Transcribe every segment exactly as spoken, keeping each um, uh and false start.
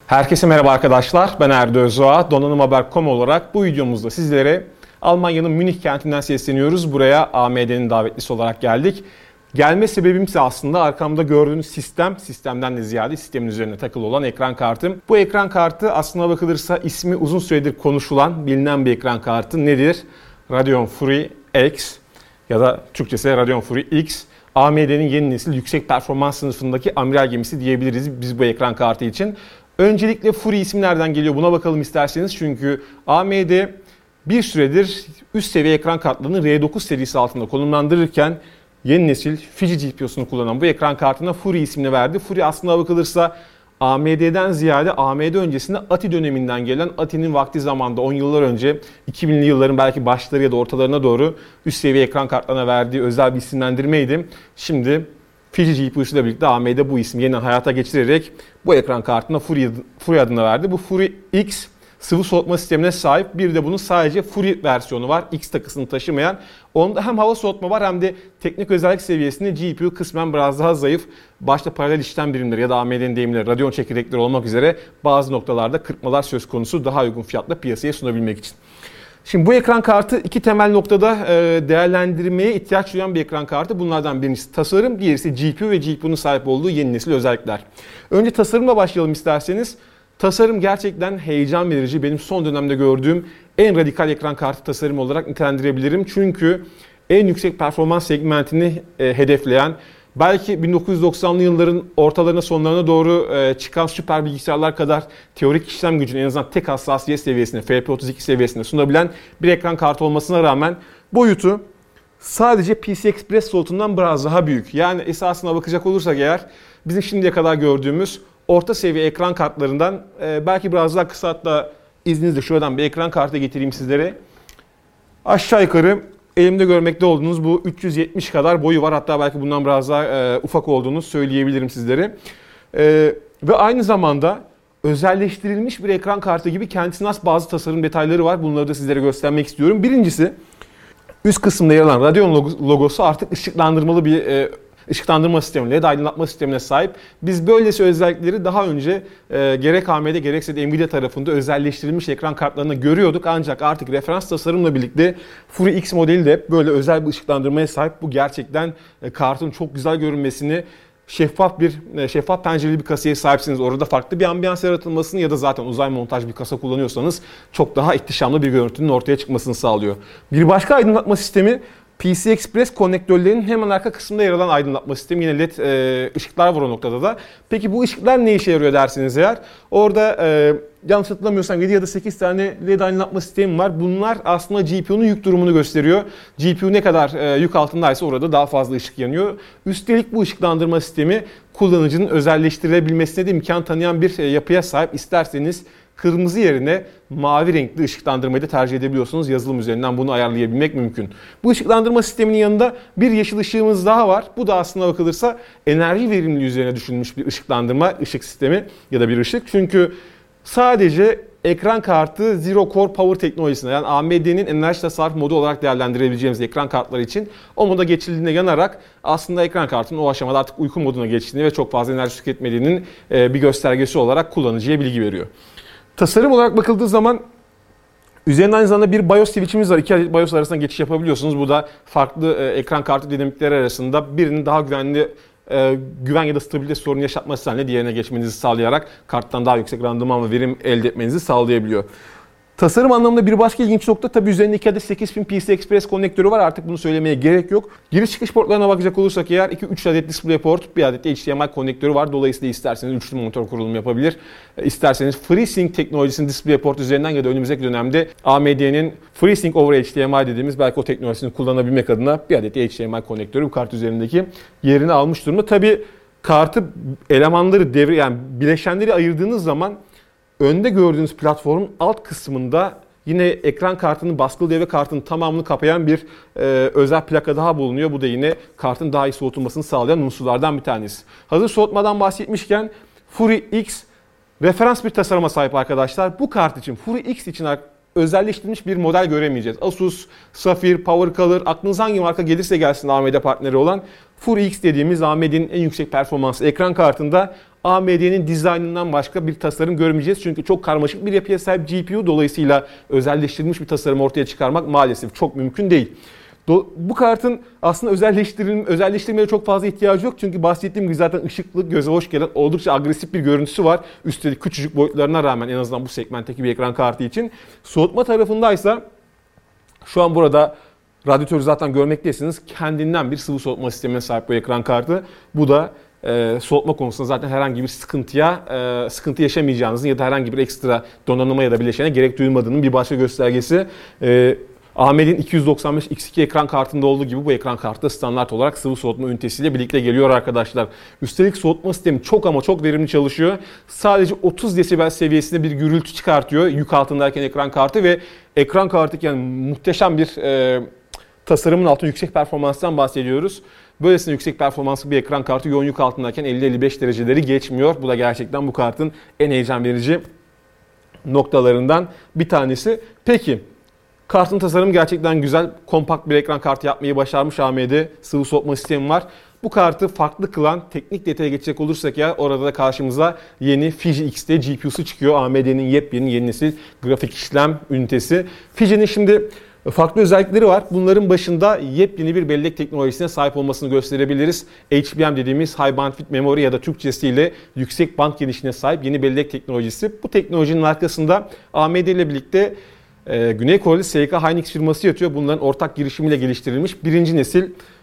Herkese merhaba arkadaşlar, ben Erdo Özdoğa, donanım haber nokta com olarak bu videomuzda sizlere Almanya'nın Münih kentinden sesleniyoruz. Buraya A M D'nin davetlisi olarak geldik. Gelme sebebim ise aslında arkamda gördüğünüz sistem, sistemden de ziyade sistemin üzerine takılı olan ekran kartım. Bu ekran kartı aslına bakılırsa ismi uzun süredir konuşulan, bilinen bir ekran kartı. Nedir? Radeon Fury X ya da Türkçesi Radeon Fury X. A M D'nin yeni nesil yüksek performans sınıfındaki amiral gemisi diyebiliriz biz bu ekran kartı için. Öncelikle Fury ismi nereden geliyor buna bakalım isterseniz. Çünkü A M D bir süredir üst seviye ekran kartlarını R dokuz serisi altında konumlandırırken yeni nesil Fiji G P U'sunu kullanan bu ekran kartına Fury ismini verdi. Fury aslında bakılırsa A M D'den ziyade A M D öncesinde A T I döneminden gelen, A T I'nin vakti zamanda on yıllar önce iki binli yılların belki başları ya da ortalarına doğru üst seviye ekran kartlarına verdiği özel bir isimlendirmeydi. Şimdi Fiji G P U'suyla birlikte A M D bu ismi yeniden hayata geçirerek bu ekran kartına Fury, Fury adını verdi. Bu Fury X sıvı soğutma sistemine sahip. Bir de bunun sadece Fury versiyonu var. X takısını taşımayan. Onda hem hava soğutma var hem de teknik özellik seviyesinde G P U kısmen biraz daha zayıf. Başta paralel işlem birimleri ya da A M D'nin deyimleri Radeon çekirdekleri olmak üzere bazı noktalarda kırpmalar söz konusu daha uygun fiyatla piyasaya sunabilmek için. Şimdi bu ekran kartı iki temel noktada değerlendirmeye ihtiyaç duyan bir ekran kartı. Bunlardan birincisi tasarım, diğerisi G P U ve G P U'nun sahip olduğu yeni nesil özellikler. Önce tasarımla başlayalım isterseniz. Tasarım gerçekten heyecan verici. Benim son dönemde gördüğüm en radikal ekran kartı tasarımı olarak nitelendirebilirim. Çünkü en yüksek performans segmentini hedefleyen, belki bin dokuz yüz doksanlı yılların ortalarına sonlarına doğru çıkan süper bilgisayarlar kadar teorik işlem gücünü en azından tek hassasiyet seviyesinde, F P otuz iki seviyesinde sunabilen bir ekran kartı olmasına rağmen boyutu sadece P C Express slotundan biraz daha büyük. Yani esasına bakacak olursak eğer bizim şimdiye kadar gördüğümüz orta seviye ekran kartlarından belki biraz daha kısa, hatta izninizle şuradan bir ekran kartı getireyim sizlere. Aşağı yukarı elimde görmekte olduğunuz bu üç yüz yetmiş kadar boyu var. Hatta belki bundan biraz daha e, ufak olduğunu söyleyebilirim sizlere. E, ve aynı zamanda özelleştirilmiş bir ekran kartı gibi kendisine has bazı tasarım detayları var. Bunları da sizlere göstermek istiyorum. Birincisi, üst kısımda yer alan Radeon logosu artık ışıklandırmalı bir e, ışıklandırma sistemi, L E D aydınlatma sistemine sahip. Biz böylesi özellikleri daha önce e, gerek A M D gerekse de Nvidia tarafında özelleştirilmiş ekran kartlarında görüyorduk. Ancak artık referans tasarımla birlikte Fury X modeli de böyle özel bir ışıklandırmaya sahip. Bu gerçekten e, kartın çok güzel görünmesini, şeffaf bir şeffaf pencereli bir kasaya sahipsiniz. Orada farklı bir ambiyans yaratılmasını ya da zaten uzay montaj bir kasa kullanıyorsanız çok daha ihtişamlı bir görüntünün ortaya çıkmasını sağlıyor. Bir başka aydınlatma sistemi P C Express konnektörlerinin hemen arka kısmında yer alan aydınlatma sistemi. Yine L E D e, ışıklar var o noktada da. Peki bu ışıklar ne işe yarıyor dersiniz eğer? Orada e, yanlış hatırlamıyorsam yedi ya da sekiz tane L E D aydınlatma sistemi var. Bunlar aslında G P U'nun yük durumunu gösteriyor. G P U ne kadar e, yük altındaysa orada daha fazla ışık yanıyor. Üstelik bu ışıklandırma sistemi kullanıcının özelleştirilebilmesine de imkan tanıyan bir e, yapıya sahip. İsterseniz kırmızı yerine mavi renkli ışıklandırmayı da tercih edebiliyorsunuz. Yazılım üzerinden bunu ayarlayabilmek mümkün. Bu ışıklandırma sisteminin yanında bir yeşil ışığımız daha var. Bu da aslına bakılırsa enerji verimliliği üzerine düşünülmüş bir ışıklandırma ışık sistemi ya da bir ışık. Çünkü sadece ekran kartı Zero Core Power teknolojisine, yani A M D'nin enerji tasarruf modu olarak değerlendirebileceğimiz ekran kartları için o moda geçildiğine yanarak aslında ekran kartının o aşamada artık uyku moduna geçtiğini ve çok fazla enerji tüketmediğinin bir göstergesi olarak kullanıcıya bilgi veriyor. Tasarım olarak bakıldığı zaman üzerinde aynı zamanda bir BIOS switch'imiz var. İki adet BIOS arasında geçiş yapabiliyorsunuz. Bu da farklı e, ekran kartı dinamikleri arasında birinin daha güvenli e, güven ya da stabilite sorunu yaşatması halinde diğerine geçmenizi sağlayarak karttan daha yüksek randıman ve verim elde etmenizi sağlayabiliyor. Tasarım anlamında bir başka ilginç nokta, tabii üzerinde iki adet sekiz pin P C Express konnektörü var. Artık bunu söylemeye gerek yok. Giriş çıkış portlarına bakacak olursak eğer iki üç adet DisplayPort, bir adet H D M I konnektörü var. Dolayısıyla isterseniz üçlü monitör kurulumu yapabilir. İsterseniz FreeSync teknolojisinin DisplayPort üzerinden ya da önümüzdeki dönemde A M D'nin FreeSync over H D M I dediğimiz belki o teknolojisini kullanabilmek adına bir adet H D M I konnektörü bu kart üzerindeki yerini almış durumda. Tabii kartı elemanları devre yani bileşenleri ayırdığınız zaman önde gördüğünüz platformun alt kısmında yine ekran kartının baskılı devre kartının tamamını kapayan bir e, özel plaka daha bulunuyor. Bu da yine kartın daha iyi soğutulmasını sağlayan unsurlardan bir tanesi. Hazır soğutmadan bahsetmişken Fury X referans bir tasarıma sahip arkadaşlar. Bu kart için, Fury X için özelleştirilmiş bir model göremeyeceğiz. Asus, Sapphire, PowerColor, aklınıza hangi marka gelirse gelsin A M D partneri olan Fury X dediğimiz A M D'nin en yüksek performanslı ekran kartında A M D'nin dizaynından başka bir tasarım görmeyeceğiz. Çünkü çok karmaşık bir yapıya sahip G P U, dolayısıyla özelleştirilmiş bir tasarım ortaya çıkarmak maalesef çok mümkün değil. Bu kartın aslında özelleştirilme, özelleştirmeye çok fazla ihtiyacı yok. Çünkü bahsettiğim gibi zaten ışıklı, göze hoş gelen, oldukça agresif bir görüntüsü var. Üstelik küçücük boyutlarına rağmen, en azından bu segmentteki bir ekran kartı için. Soğutma tarafındaysa şu an burada radyatörü zaten görmektesiniz. Kendinden bir sıvı soğutma sistemine sahip bu ekran kartı. Bu da e, soğutma konusunda zaten herhangi bir sıkıntıya e, sıkıntı yaşamayacağınızın ya da herhangi bir ekstra donanıma ya da bileşene gerek duymadığının bir başka göstergesi. E, A M D'nin iki yüz doksan beş X iki ekran kartında olduğu gibi bu ekran kartı da standart olarak sıvı soğutma ünitesiyle birlikte geliyor arkadaşlar. Üstelik soğutma sistemi çok ama çok verimli çalışıyor. Sadece otuz desibel seviyesinde bir gürültü çıkartıyor yük altındayken ekran kartı ve ekran kartı yani muhteşem bir e, tasarımın altında yüksek performanstan bahsediyoruz. Böylesine yüksek performanslı bir ekran kartı yoğun yük altındayken elli elli beş dereceleri geçmiyor. Bu da gerçekten bu kartın en heyecan verici noktalarından bir tanesi. Peki, kartın tasarımı gerçekten güzel. Kompakt bir ekran kartı yapmayı başarmış A M D. Sıvı soğutma sistemi var. Bu kartı farklı kılan teknik detaya geçecek olursak ya orada da karşımıza yeni Fiji X T G P U'su çıkıyor. A M D'nin yepyeni yeni nesil grafik işlem ünitesi. Fiji'nin şimdi farklı özellikleri var. Bunların başında yepyeni bir bellek teknolojisine sahip olmasını gösterebiliriz. H B M dediğimiz High Bandwidth Memory ya da Türkçesiyle yüksek band genişliğine sahip yeni bellek teknolojisi. Bu teknolojinin arkasında A M D ile birlikte Ee, Güney Koreli S K Hynix firması yatıyor. Bunların ortak girişimiyle geliştirilmiş birinci nesil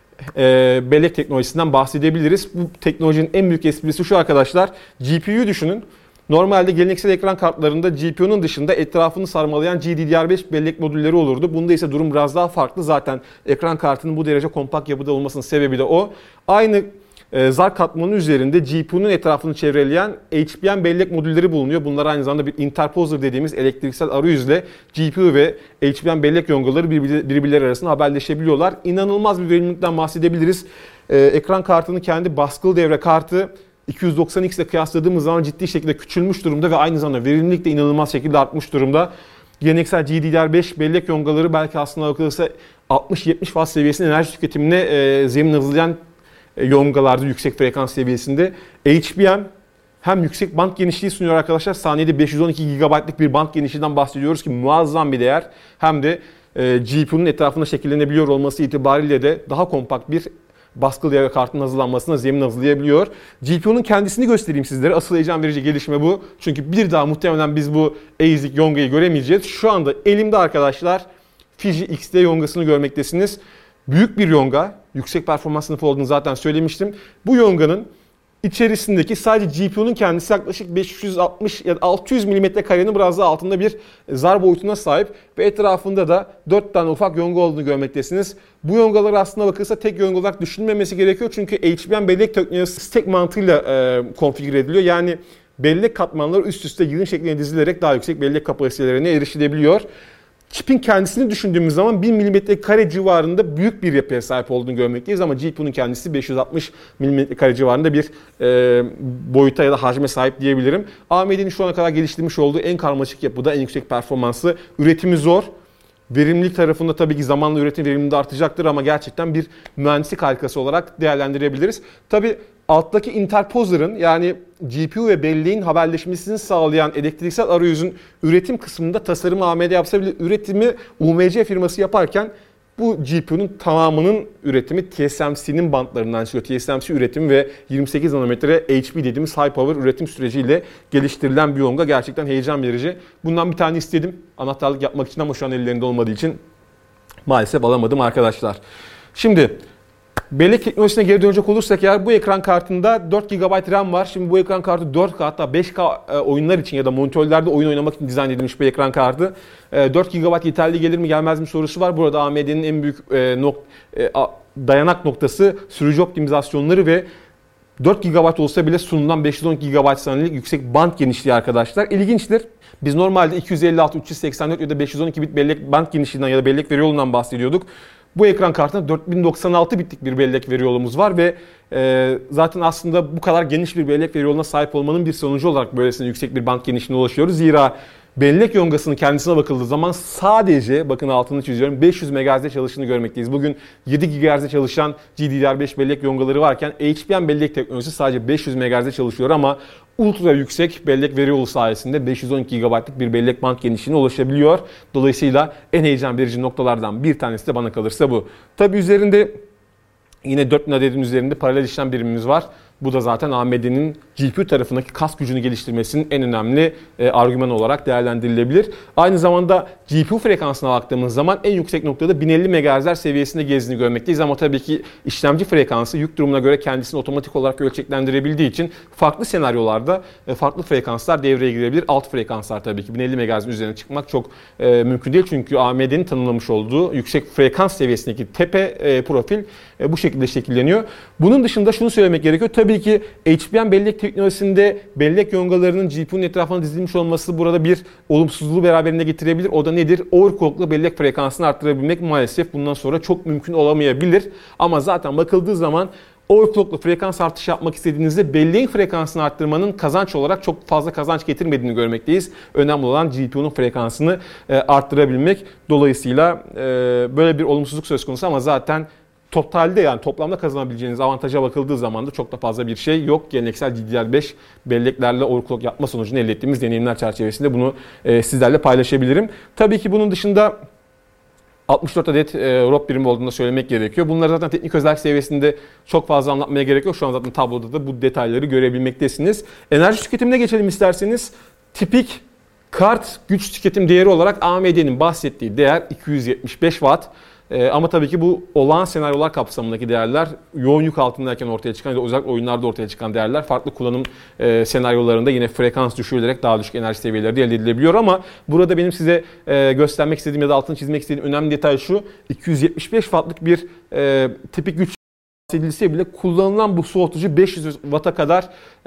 e, bellek teknolojisinden bahsedebiliriz. Bu teknolojinin en büyük esprisi şu arkadaşlar. G P U'yu düşünün. Normalde geleneksel ekran kartlarında G P U'nun dışında etrafını sarmalayan G D D R beş bellek modülleri olurdu. Bunda ise durum biraz daha farklı. Zaten ekran kartının bu derece kompakt yapıda olmasının sebebi de o. Aynı zar katmanı üzerinde G P U'nun etrafını çevreleyen H B M bellek modülleri bulunuyor. Bunlar aynı zamanda bir interposer dediğimiz elektriksel arayüzle G P U ve H B M bellek yongaları birbirleri arasında haberleşebiliyorlar. İnanılmaz bir verimlilikten bahsedebiliriz. Ee, ekran kartının kendi baskılı devre kartı iki yüz doksan X ile kıyasladığımız zaman ciddi şekilde küçülmüş durumda ve aynı zamanda verimlilik de inanılmaz şekilde artmış durumda. Geleneksel G D D R beş bellek yongaları belki aslında bakılırsa altmış yetmiş watt seviyesinde enerji tüketimine e, zemin hazırlayan yongalarda yüksek frekans seviyesinde. H B M hem yüksek band genişliği sunuyor arkadaşlar. Saniyede beş yüz on iki gigabaytlık bir band genişliğinden bahsediyoruz ki muazzam bir değer. Hem de e, G P U'nun etrafında şekillenebiliyor olması itibariyle de daha kompakt bir baskılı devre kartının hazırlanmasına zemin hazırlayabiliyor. G P U'nun kendisini göstereyim sizlere. Asıl heyecan verici gelişme bu. Çünkü bir daha muhtemelen biz bu A Z I C yongayı göremeyeceğiz. Şu anda elimde arkadaşlar Fiji X T yongasını görmektesiniz. Büyük bir yonga, yüksek performans sınıfı olduğunu zaten söylemiştim. Bu yonganın içerisindeki sadece G P U'nun kendisi yaklaşık beş yüz altmış ya da altı yüz milimetre karenin biraz daha altında bir zar boyutuna sahip ve etrafında da dört tane ufak yonga olduğunu görmektesiniz. Bu yongalar aslında bakılırsa tek yonga olarak düşünülmemesi gerekiyor çünkü H B M bellek teknolojisi stack mantığıyla e, konfigüre ediliyor. Yani bellek katmanları üst üste yığın şeklinde dizilerek daha yüksek bellek kapasitelerine erişilebiliyor. Çipin kendisini düşündüğümüz zaman bir milimetre kare civarında büyük bir yapıya sahip olduğunu görmekteyiz ama G P U'nun kendisi beş yüz altmış milimetre kare civarında bir e, boyuta ya da hacme sahip diyebilirim. A M D'nin şu ana kadar geliştirmiş olduğu en karmaşık yapıda, en yüksek performanslı, üretimi zor. Verimlilik tarafında tabii ki zamanla üretim verimliliği de artacaktır ama gerçekten bir mühendislik harikası olarak değerlendirebiliriz. Tabii alttaki interposer'ın yani G P U ve belleğin haberleşmesini sağlayan elektriksel arayüzün üretim kısmında tasarımı A M D yapsa bile üretimi U M C firması yaparken bu G P U'nun tamamının üretimi T S M C'nin bantlarından çıkıyor. T S M C üretimi ve yirmi sekiz nanometre H P dediğimiz high power üretim süreciyle geliştirilen bir yonga gerçekten heyecan verici. Bundan bir tane istedim anahtarlık yapmak için ama şu an ellerinde olmadığı için maalesef alamadım arkadaşlar. Şimdi bellek teknolojisine geri dönecek olursak eğer bu ekran kartında dört gigabayt RAM var. Şimdi bu ekran kartı dört K hatta beş K oyunlar için ya da monitörlerde oyun oynamak için dizayn edilmiş bir ekran kartı. dört gigabayt yeterli gelir mi gelmez mi sorusu var. Burada A M D'nin en büyük dayanak noktası sürücü optimizasyonları ve dört gigabayt olsa bile sunulan beş yüz on iki gigabayt saniyelik yüksek band genişliği arkadaşlar. İlginçtir. Biz normalde iki yüz elli altı, üç yüz seksen dört ya da beş yüz on iki bit bellek band genişliğinden ya da bellek veri yolundan bahsediyorduk. Bu ekran kartında dört bin doksan altı bitlik bir bellek veri yolumuz var ve e, zaten aslında bu kadar geniş bir bellek veri yoluna sahip olmanın bir sonucu olarak böylesine yüksek bir band genişliğine ulaşıyoruz. Zira bellek yongasının kendisine bakıldığı zaman sadece, bakın altını çiziyorum, beş yüz megahertz'de çalıştığını görmekteyiz. Bugün yedi gigahertz'de çalışan G D D R beş bellek yongaları varken H B M bellek teknolojisi sadece beş yüz megahertz'de çalışıyor ama ultra yüksek bellek veri yolu sayesinde beş yüz on iki gigabaytlık bir bellek band genişliğine ulaşabiliyor. Dolayısıyla en heyecan verici noktalardan bir tanesi de bana kalırsa bu. Tabii üzerinde yine dört bin adetin üzerinde paralel işlem birimimiz var. Bu da zaten A M D'nin G P U tarafındaki kas gücünü geliştirmesinin en önemli e, argümanı olarak değerlendirilebilir. Aynı zamanda G P U frekansına baktığımız zaman en yüksek noktada bin elli megahertzler seviyesinde gezdiğini görmekteyiz. Ama tabii ki işlemci frekansı yük durumuna göre kendisini otomatik olarak ölçeklendirebildiği için farklı senaryolarda e, farklı frekanslar devreye girebilir. Alt frekanslar tabii ki bin elli megahertzin üzerine çıkmak çok e, mümkün değil. Çünkü A M D'nin tanımlamış olduğu yüksek frekans seviyesindeki tepe e, profil e, bu şekilde şekilleniyor. Bunun dışında şunu söylemek gerekiyor. Tabii ki H B M bellek teknolojisinde bellek yongalarının G P U'nun etrafına dizilmiş olması burada bir olumsuzluğu beraberinde getirebilir. O da nedir? Overclock'la bellek frekansını arttırabilmek maalesef bundan sonra çok mümkün olamayabilir. Ama zaten bakıldığı zaman overclock'la frekans artışı yapmak istediğinizde belleğin frekansını arttırmanın kazanç olarak çok fazla kazanç getirmediğini görmekteyiz. Önemli olan G P U'nun frekansını arttırabilmek. Dolayısıyla böyle bir olumsuzluk söz konusu ama zaten totalde, yani toplamda kazanabileceğiniz avantaja bakıldığı zaman da çok da fazla bir şey yok. Geleneksel G D D R beş belleklerle overclock yapma sonucunda elde ettiğimiz deneyimler çerçevesinde bunu e, sizlerle paylaşabilirim. Tabii ki bunun dışında altmış dört adet e, R O P birimi olduğunu da söylemek gerekiyor. Bunları zaten teknik özellik seviyesinde çok fazla anlatmaya gerek yok. Şu an zaten tabloda da bu detayları görebilmektesiniz. Enerji tüketimine geçelim isterseniz. Tipik kart güç tüketim değeri olarak A M D'nin bahsettiği değer iki yüz yetmiş beş watt. Ee, ama tabii ki bu olağan senaryolar kapsamındaki değerler, yoğun yük altındayken ortaya çıkan ya da özellikle oyunlarda ortaya çıkan değerler farklı kullanım e, senaryolarında yine frekans düşürülerek daha düşük enerji seviyeleri de elde edilebiliyor. Ama burada benim size e, göstermek istediğim ya da altını çizmek istediğim önemli detay şu: iki yüz yetmiş beş wattlık bir e, tipik güç bahsedilse bile kullanılan bu soğutucu beş yüz watt'a kadar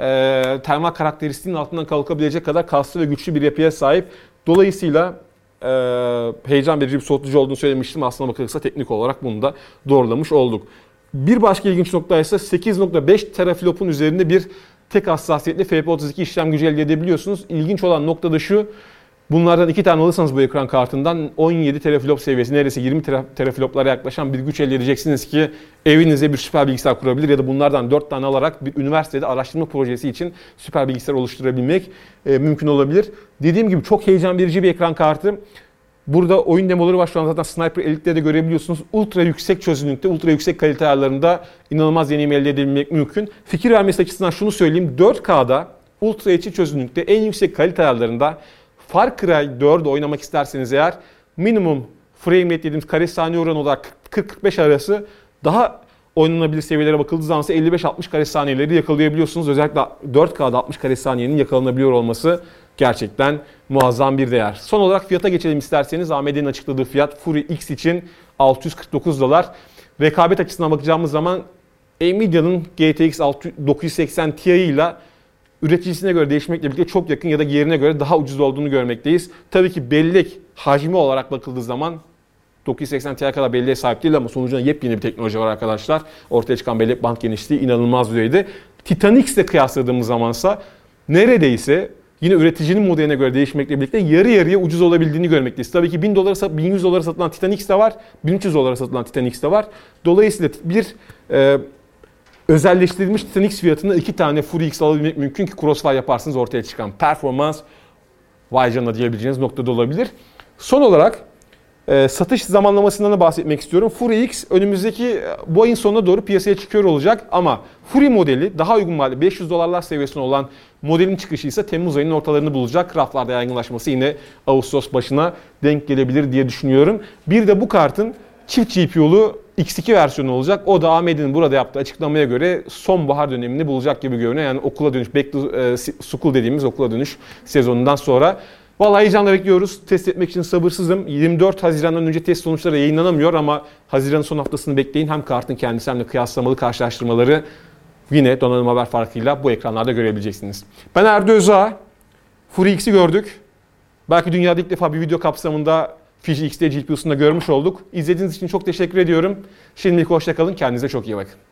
e, termal karakteristiğinin altından kalkabilecek kadar kaslı ve güçlü bir yapıya sahip. Dolayısıyla Ee, heyecan verici bir soğutucu olduğunu söylemiştim. Aslına bakılırsa teknik olarak bunu da doğrulamış olduk. Bir başka ilginç nokta ise sekiz nokta beş teraflop'un üzerinde bir tek hassasiyetli F P otuz iki işlem gücü elde edebiliyorsunuz. İlginç olan nokta da şu: bunlardan iki tane alırsanız bu ekran kartından on yedi teraflop seviyesi, neredeyse yirmi terafloplara yaklaşan bir güç elde edeceksiniz ki evinize bir süper bilgisayar kurabilir ya da bunlardan dört tane alarak bir üniversitede araştırma projesi için süper bilgisayar oluşturabilmek e, mümkün olabilir. Dediğim gibi çok heyecan verici bir ekran kartı. Burada oyun demoları var. Şu an zaten Sniper Elite'de de görebiliyorsunuz. Ultra yüksek çözünürlükte, ultra yüksek kalite ayarlarında inanılmaz deneyim elde edebilmek mümkün. Fikir vermesi açısından şunu söyleyeyim: dört K'da ultra H D çözünürlükte en yüksek kalite ayarlarında Far Cry dördü oynamak isterseniz eğer minimum frame rate dediğimiz kare saniye oranı olarak kırk kırk beş arası daha oynanabilir seviyelere bakıldığı zaman ise elli beş altmış kare saniyeleri yakalayabiliyorsunuz. Özellikle dört K'da altmış kare saniyenin yakalanabiliyor olması gerçekten muazzam bir değer. Son olarak fiyata geçelim isterseniz. A M D'nin açıkladığı fiyat Fury X için altı yüz kırk dokuz dolar. Rekabet açısından bakacağımız zaman Nvidia'nın G T X dokuz yüz seksen Ti ile üreticisine göre değişmekle birlikte çok yakın ya da yerine göre daha ucuz olduğunu görmekteyiz. Tabii ki bellek hacmi olarak bakıldığı zaman dokuz yüz seksen Ti kadar belleğe sahip değil ama sonucunda yepyeni bir teknoloji var arkadaşlar. Ortaya çıkan bellek band genişliği inanılmaz düzeyde. Titan X ile kıyasladığımız zamansa neredeyse yine üreticinin modeline göre değişmekle birlikte yarı yarıya ucuz olabildiğini görmekteyiz. Tabii ki bin dolara, bin yüz dolara satılan Titan X de var, bin üç yüz dolara satılan Titan X de var. Dolayısıyla bir e, özelleştirilmiş Titan X fiyatında iki tane Fury X alabilmek mümkün ki crossfire yaparsınız, ortaya çıkan performans vay canına diyebileceğiniz noktada olabilir. Son olarak e, satış zamanlamasından da bahsetmek istiyorum. Fury X önümüzdeki bu ayın sonuna doğru piyasaya çıkıyor olacak ama Fury modeli daha uygun maliyetli beş yüz dolarlar seviyesinde olan modelin çıkışı ise Temmuz ayının ortalarını bulacak. Raflarda yaygınlaşması yine Ağustos başına denk gelebilir diye düşünüyorum. Bir de bu kartın çift G P U'lu X iki versiyonu olacak. O da A M D'nin burada yaptığı açıklamaya göre sonbahar dönemini bulacak gibi görünüyor. Yani okula dönüş, back to school dediğimiz okula dönüş sezonundan sonra. Vallahi heyecanla bekliyoruz. Test etmek için sabırsızım. yirmi dört Haziran'dan önce test sonuçları yayınlanamıyor ama Haziran'ın son haftasını bekleyin. Hem kartın kendisi hem de kıyaslamalı karşılaştırmaları yine donanım haber farkıyla bu ekranlarda görebileceksiniz. Ben Erdo Özağ. Fury X'i gördük. Belki dünyada ilk defa bir video kapsamında Fiji X T G P U'sunu da görmüş olduk. İzlediğiniz için çok teşekkür ediyorum. Şimdilik hoşça kalın. Kendinize çok iyi bakın.